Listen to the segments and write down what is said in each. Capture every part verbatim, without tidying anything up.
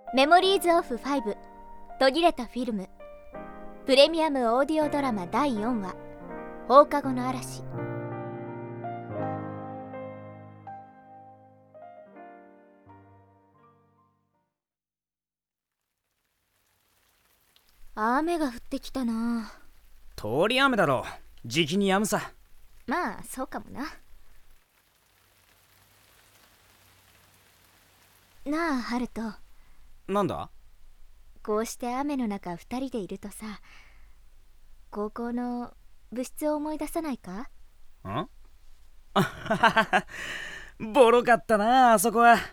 メモリーズオフファイブ途切れたフィルムプレミアムオーディオドラマだいよんわ放課後の嵐。雨が降ってきたな。 通り雨だろう。じきに止むさ。 まあそうかもな。なあハルト。 なんだ？ こうして雨の中二人でいるとさ、高校の部室を思い出さないか？ ん？あはははボロかったなあそこは。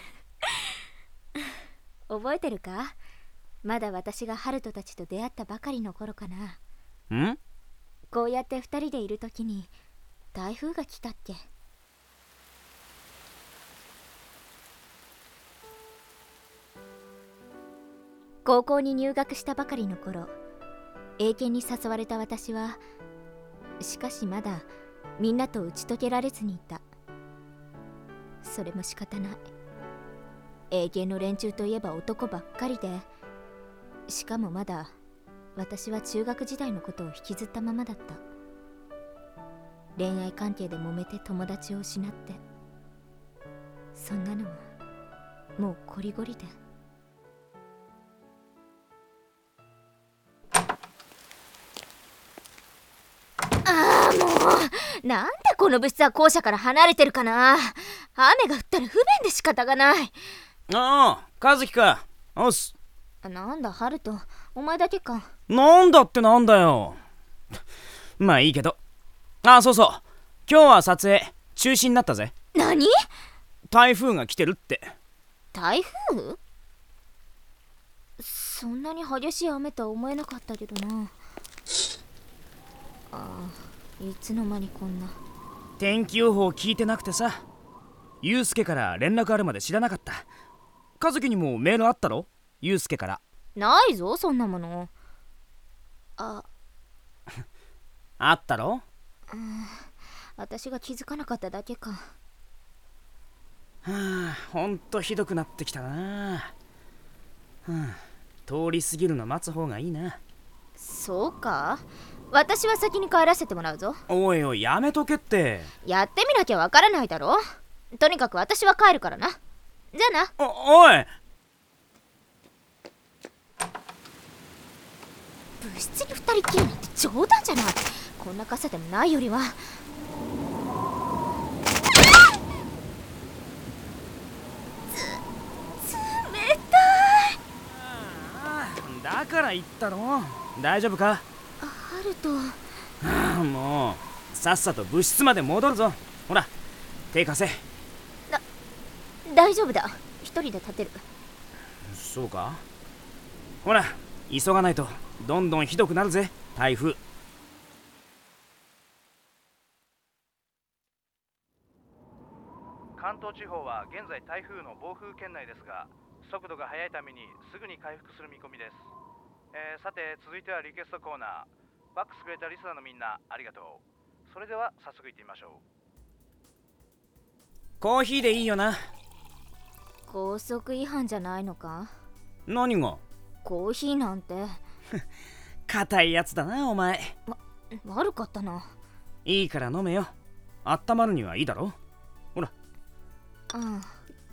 覚えてるか？まだ私がハルトたちと出会ったばかりの頃かな。 ん？ こうやって二人でいるときに台風が来たっけ。高校に入学したばかりの頃、英検に誘われた私は、しかしまだみんなと打ち解けられずにいた。それも仕方ない。英検の連中といえば男ばっかりで、しかもまだ私は中学時代のことを引きずったままだった。恋愛関係で揉めて友達を失って、そんなのはもうこりごりで。ああもう、なんでこの部室は校舎から離れてるかな。雨が降ったら不便で仕方がない。 ああ、和樹か。おっす。 なんだハルト、お前だけか。 なんだってなんだよ。まあいいけど。ああそうそう、今日は撮影中止になったぜ。 何？ 台風が来てるって。 台風？そんなに激しい雨とは思えなかったけどな。ああ、いつの間にこんな。 天気予報聞いてなくてさ、ユウスケから連絡あるまで知らなかった。和樹にもメールあったろ？ユウスケから。 ないぞそんなもの。ああったろ？ うん、私が気づかなかっただけか。はあ、ほんとひどくなってきたな。はあ、通り過ぎるの待つ方がいいな。 そうか？私は先に帰らせてもらうぞ。 おいおい、やめとけって。 やってみなきゃわからないだろ。とにかく私は帰るからな。じゃあな。 お、おい。 部室に二人っきりなんて冗談じゃない。こんな傘でもないよりは。つ、冷たい。 ああ、だから言ったろ。大丈夫か？ ハルト。 ああ、もうさっさと部室まで戻るぞ。ほら手貸せ。 だ大丈夫だ、一人で立てる。 そうか？ほら急がないとどんどんひどくなるぜ台風。 関東地方は現在台風の暴風圏内ですが、速度が速いためにすぐに回復する見込みです。えー、さて続いてはリクエストコーナー。ファックスくれたリスナーのみんなありがとう。それでは早速行ってみましょう。 コーヒーでいいよな。 高速違反じゃないのか？ 何が？ コーヒーなんて硬いやつだなお前。 わ悪かったな。 いいから飲めよ。あったまるにはいいだろ。ほら。 うん。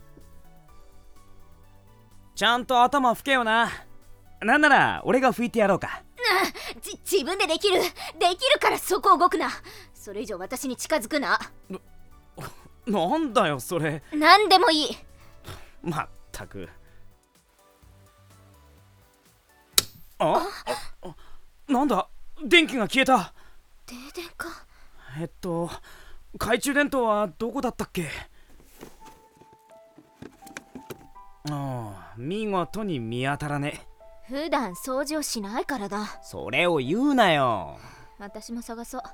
ちゃんと頭拭けよな。なんなら俺が拭いてやろうか。 じ自分でできる。できるからそこを動くな。それ以上私に近づくな。 な、なんだよそれ。 何でもいい。 まったく。ああ、なんだ電気が消えた。 停電か。 えっと懐中電灯はどこだったっけ？ああ、見事に見当たらね。 普段掃除をしないからだ。 それを言うなよ。 私も探そう。あっ、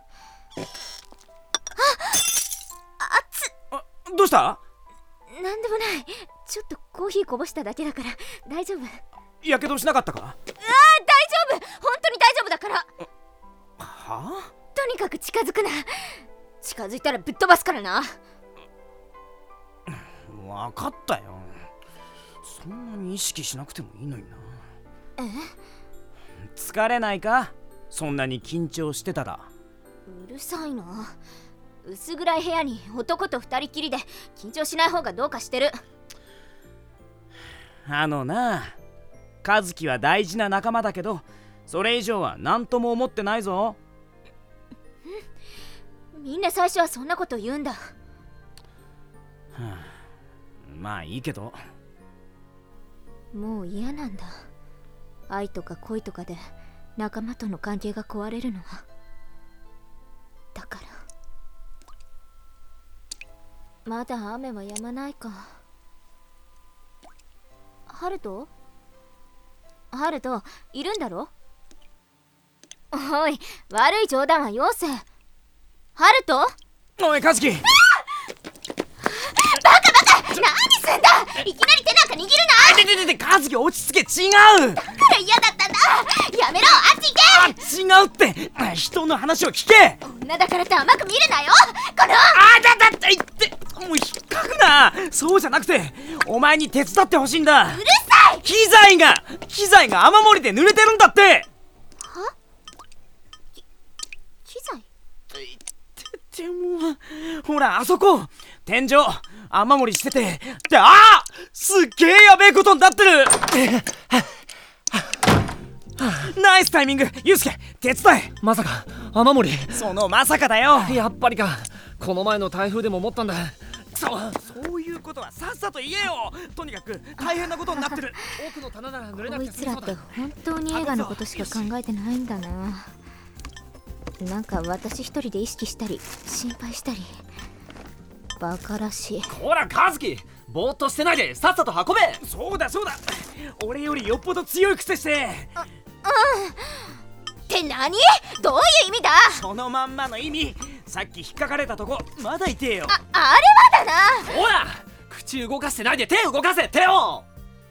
熱っ。 あ、どうした？ なんでもない。ちょっとコーヒーこぼしただけだから大丈夫。 やけどしなかったか？ ああ大丈夫、本当に大丈夫だから。 はあ？ とにかく近づくな。近づいたらぶっ飛ばすからな。 分かったよ。 そんなに意識しなくてもいいのにな。 え？ 疲れないか？そんなに緊張してたら。 うるさいな。薄暗い部屋に男と二人きりで緊張しない方がどうかしてる。 あのな、和樹は大事な仲間だけど、それ以上は何とも思ってないぞ。 みんな最初はそんなこと言うんだ。はあ、まあいいけど。 もう嫌なんだ。愛とか恋とかで仲間との関係が壊れるのは。だからまだ雨は止まないか。ハルト？ハルト、いるんだろ？おい、悪い冗談はよせ。ハルト？ おい、和樹！ バカバカ！何すんだ！いきなり手なんか握るな！ でででで、和樹落ち着け、違う！ だから嫌だったんだ！やめろ！あっち行け！ あ、違うって！人の話を聞け！ 女だからって甘く見るなよ！この… あだだって言って！もう引っかくな！そうじゃなくて、お前に手伝ってほしいんだ！ うるさい！ 機材が機材が雨漏りで濡れてるんだって！ は？き機材？ でもほら、あそこ天井雨漏りしてて、で、あーすっげえやべえことになってるナイスタイミング、ユウスケ手伝え。 まさか雨漏り？ そのまさかだよ。 やっぱりか。この前の台風でも思ったんだ。 そうそういうことはさっさと言えよ。とにかく大変なことになってる。 奥の棚なら濡れなこくいつらってて済みそうだ。 本当に映画のことしか考えてないんだな。なんか私一人で意識したり心配したり、バカらしい。 ほら和樹、ぼーっとしてないでさっさと運べ。 そうだそうだ、俺よりよっぽど強いくせして。 って何？どういう意味だ？ そのまんまの意味。さっき引っかかれたとこまだ痛えよ。 あ、あれはだな。 ほら口動かしてないで手動かせ、手を。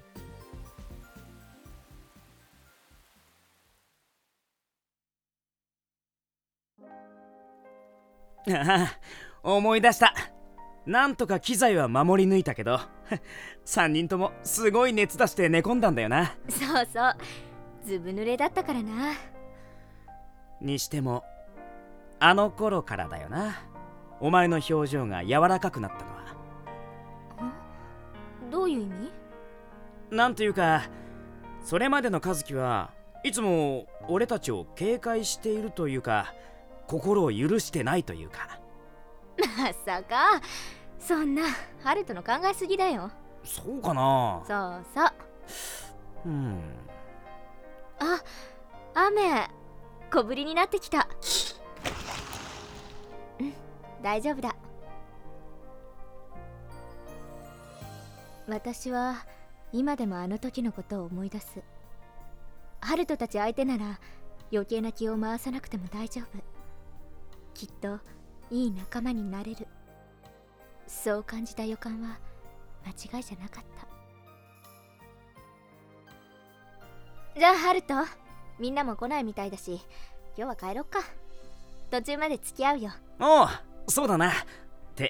ああ、思い出した。なんとか機材は守り抜いたけどさんにんともすごい熱出して寝込んだんだよな。 そうそう、ずぶ濡れだったからな。 にしてもあの頃からだよな、お前の表情が柔らかくなったのは。 どういう意味？ なんというか、それまでの和樹はいつも俺たちを警戒しているというか、心を許してないというか。 まさかそんな、ハルトの考えすぎだよ。 そうかな。 そうそう。 うん。 あ、雨小降りになってきた。うん、大丈夫だ。私は今でもあの時のことを思い出す。ハルトたち相手なら余計な気を回さなくても大丈夫。きっといい仲間になれる。そう感じた予感は間違いじゃなかった。じゃあハルト、みんなも来ないみたいだし、今日は帰ろっか。途中まで付き合うよ。 おう、そうだな。って、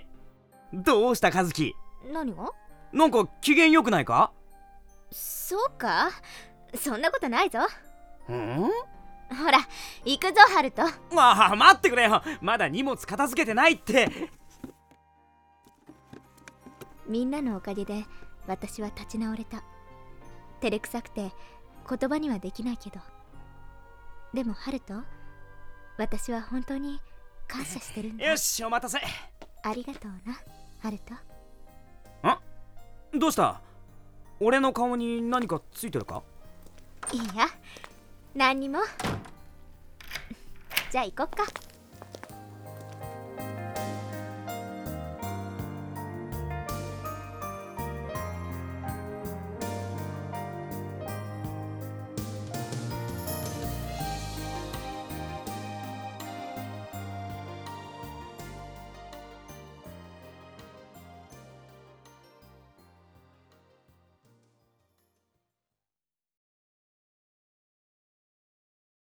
どうした和樹？ 何が？ なんか機嫌良くないか？ そうか？そんなことないぞ。 ん？ ほら、行くぞハルト。 ああ、待ってくれよ、まだ荷物片付けてないって。 みんなのおかげで私は立ち直れた。照れくさくて言葉にはできないけど、でもハルト、私は本当に感謝してるんだ。 よし、お待たせ。 ありがとうなハルト。 ん？どうした？俺の顔に何かついてるか？ いいや、何にも。じゃあ行こっか。